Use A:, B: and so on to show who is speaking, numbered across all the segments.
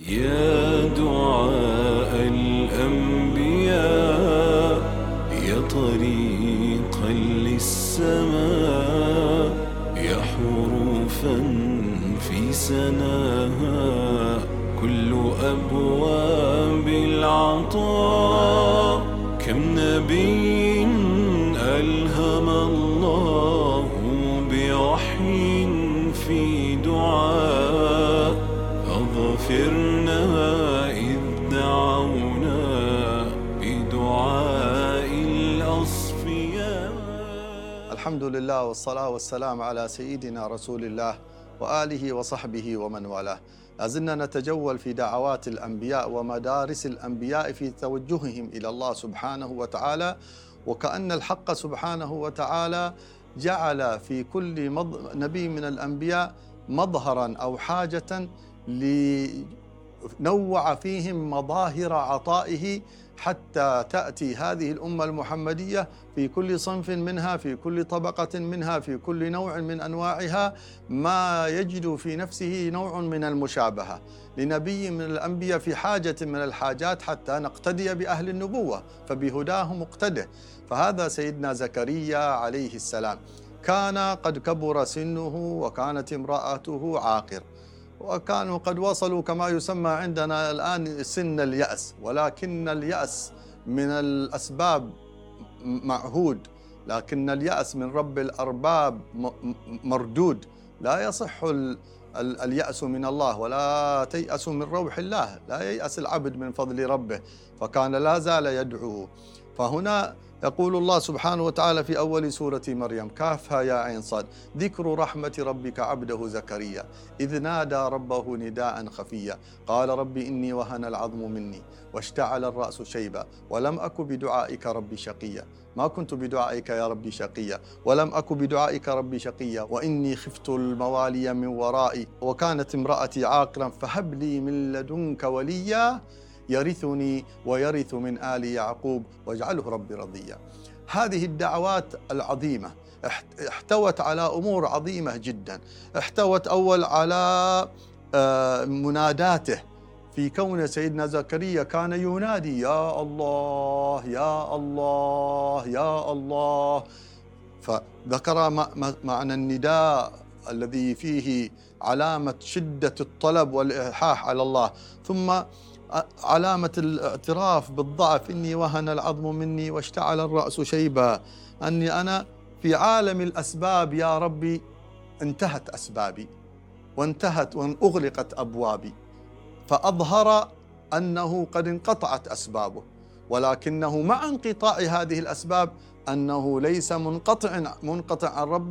A: يا دعاء الأنبياء، يا طريقا للسماء، يا حروفا في سناها كل أبواب العطاء. كم نبي ألهم الله بوحي في دعاء، أغفرنا إذ دعونا بدعاء الأصفياء.
B: الحمد لله والصلاة والسلام على سيدنا رسول الله وآله وصحبه ومن والاه. لازلنا نتجول في دعوات الأنبياء ومدارس الأنبياء في توجههم إلى الله سبحانه وتعالى، وكأن الحق سبحانه وتعالى جعل في كل نبي من الأنبياء مظهرا أو حاجة لنوع فيهم مظاهر عطائه، حتى تأتي هذه الأمة المحمدية في كل صنف منها، في كل طبقة منها، في كل نوع من أنواعها، ما يجد في نفسه نوع من المشابهة لنبي من الأنبياء في حاجة من الحاجات، حتى نقتدي بأهل النبوة فبهداه مقتده. فهذا سيدنا زكريا عليه السلام كان قد كبر سنه، وكانت امرأته عاقر، وكانوا قد وصلوا كما يسمى عندنا الآن سن اليأس، ولكن اليأس من الأسباب معهود، لكن اليأس من رب الأرباب مردود. لا يصح اليأس من الله، ولا تيأس من روح الله، لا ييأس العبد من فضل ربه، فكان لا زال يدعوه. فهنا يقول الله سبحانه وتعالى في أول سورة مريم: كافها يا عين صاد، ذكر رحمة ربك عبده زكريا إذ نادى ربه نداء خفيا قال رب إني وهن العظم مني واشتعل الرأس شيبا ولم أك بدعائك ربي شقيا. ما كنت بدعائك يا ربي شقيا، ولم أك بدعائك ربي شقيا، وإني خفت الموالي من ورائي وكانت امرأتي عاقرا فهب لي من لدنك وليا يرثني ويرث من آل يعقوب واجعله ربي رضيا. هذه الدعوات العظيمة احتوت على أمور عظيمة جدا. احتوت أول على مناداته، في كون سيدنا زكريا كان ينادي يا الله يا الله يا الله، فذكر معنى النداء الذي فيه علامة شدة الطلب والإلحاح على الله، ثم علامة الاعتراف بالضعف: إني وهن العظم مني واشتعل الرأس شيبا، أني أنا في عالم الأسباب يا ربي انتهت أسبابي وانتهت وأغلقت أبوابي، فأظهر أنه قد انقطعت أسبابه، ولكنه مع انقطاع هذه الأسباب أنه ليس منقطع عن ربه،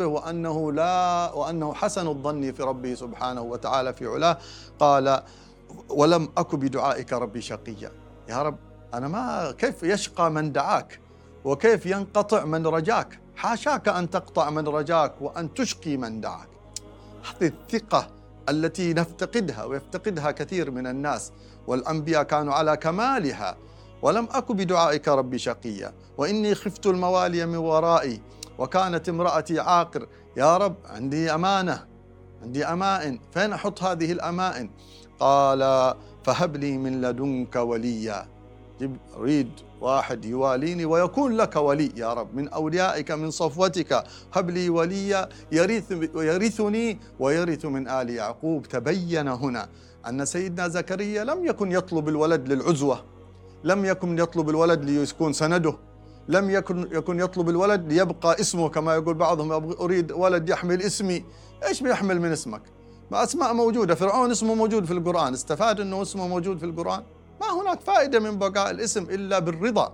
B: وأنه حسن الظن في ربه سبحانه وتعالى في علاه. قال: ولم أك بدعائك ربي شقيا. يا رب، أنا ما كيف يشقى من دعاك، وكيف ينقطع من رجاك؟ حاشاك أن تقطع من رجاك وأن تشقي من دعاك. هذه الثقة التي نفتقدها ويفتقدها كثير من الناس، والأنبياء كانوا على كمالها. ولم أك بدعائك ربي شقيا وإني خفت الموالي من ورائي وكانت امرأتي عاقر. يا رب، عندي أمانة، عندي أمائن، فين أحط هذه الأمائن؟ قال: فهب لي من لدنك وليا. أريد واحد يواليني ويكون لك ولي يا رب، من أوليائك من صفوتك، هب لي وليا يرثني ويرث من آل يعقوب. تبين هنا أن سيدنا زكريا لم يكن يطلب الولد للعزوة، لم يكن يطلب الولد ليكون سنده، لم يكن يطلب الولد ليبقى اسمه، كما يقول بعضهم: أريد ولد يحمل اسمي. إيش بيحمل من اسمك؟ ما أسماء موجودة، فرعون اسمه موجود في القرآن، استفاد أنه اسمه موجود في القرآن؟ ما هناك فائدة من بقاء الاسم إلا بالرضا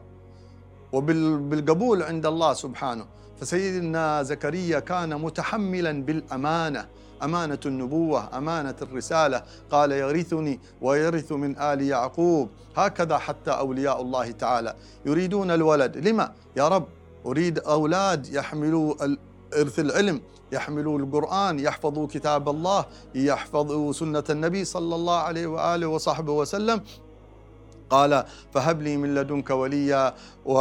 B: وبالقبول عند الله سبحانه. فسيدنا زكريا كان متحملا بالأمانة، أمانة النبوة، أمانة الرسالة. قال: يرثني ويرث من آل يعقوب. هكذا حتى أولياء الله تعالى يريدون الولد. لما؟ يا رب، أريد أولاد يحملوا إرث العلم، يحملوا القرآن، يحفظوا كتاب الله، يحفظوا سنة النبي صلى الله عليه وآله وصحبه وسلم. قال: فهب لي من لدنك وليا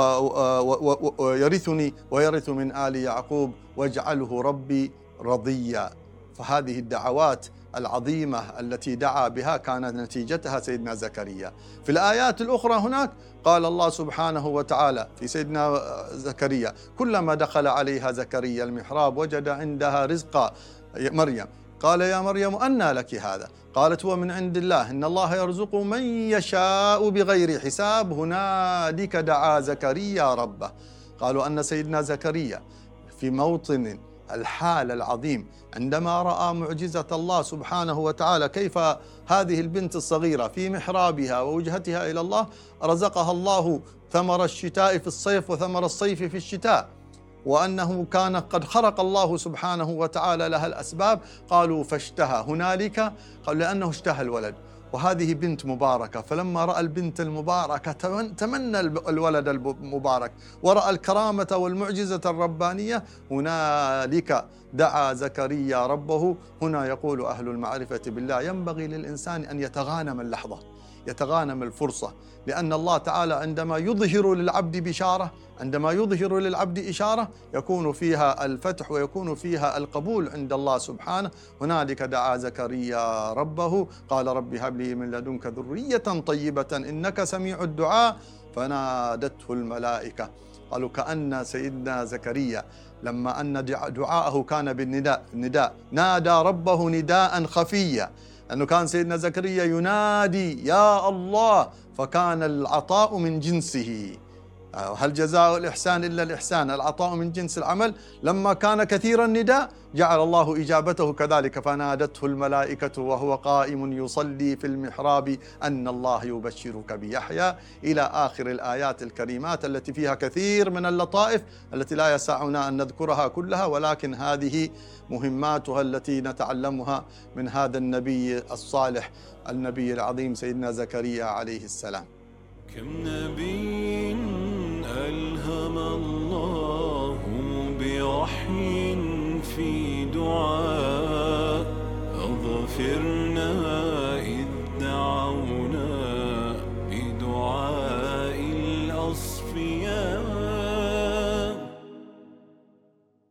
B: ويرثني ويرث من آل يعقوب واجعله ربي رضيا. فهذه الدعوات العظيمة التي دعا بها كانت نتيجتها سيدنا زكريا. في الآيات الأخرى هناك قال الله سبحانه وتعالى في سيدنا زكريا: كلما دخل عليها زكريا المحراب وجد عندها رزقا مريم قال يا مريم أنى لك هذا؟ قالت هو من عند الله إن الله يرزق من يشاء بغير حساب. هنالك دعا زكريا ربه. قالوا أن سيدنا زكريا في موطن الحال العظيم عندما رأى معجزة الله سبحانه وتعالى، كيف هذه البنت الصغيرة في محرابها ووجهتها إلى الله رزقها الله ثمر الشتاء في الصيف وثمر الصيف في الشتاء، وأنه كان قد خرق الله سبحانه وتعالى لها الأسباب. قالوا فاشتهى هنالك، قال لأنه اشتهى الولد، وهذه بنت مباركة، فلما رأى البنت المباركة تمنى الولد المبارك، ورأى الكرامة والمعجزة الربانية. هنالك دعا زكريا ربه. هنا يقول أهل المعرفة بالله: ينبغي للإنسان أن يتغانم اللحظة، يتغانم الفرصة، لأن الله تعالى عندما يظهر للعبد بشارة، عندما يظهر للعبد إشارة يكون فيها الفتح ويكون فيها القبول عند الله سبحانه. هنالك دعا زكريا ربه قال: رب هب لي من لدنك ذرية طيبة إنك سميع الدعاء. فنادته الملائكة. قالوا كأن سيدنا زكريا لما أن دعاءه كان بالنداء نادى ربه نداء خفيا، أنه كان سيدنا زكريا ينادي يا الله، فكان العطاء من جنسه. هل جزاء الإحسان إلا الإحسان؟ العطاء من جنس العمل. لما كان كثير النداء جعل الله إجابته كذلك. فنادته الملائكة وهو قائم يصلي في المحراب أن الله يبشرك بيحيى، إلى آخر الآيات الكريمات التي فيها كثير من اللطائف التي لا يسعنا أن نذكرها كلها، ولكن هذه مهماتها التي نتعلمها من هذا النبي الصالح النبي العظيم سيدنا زكريا عليه السلام.
A: كم نبي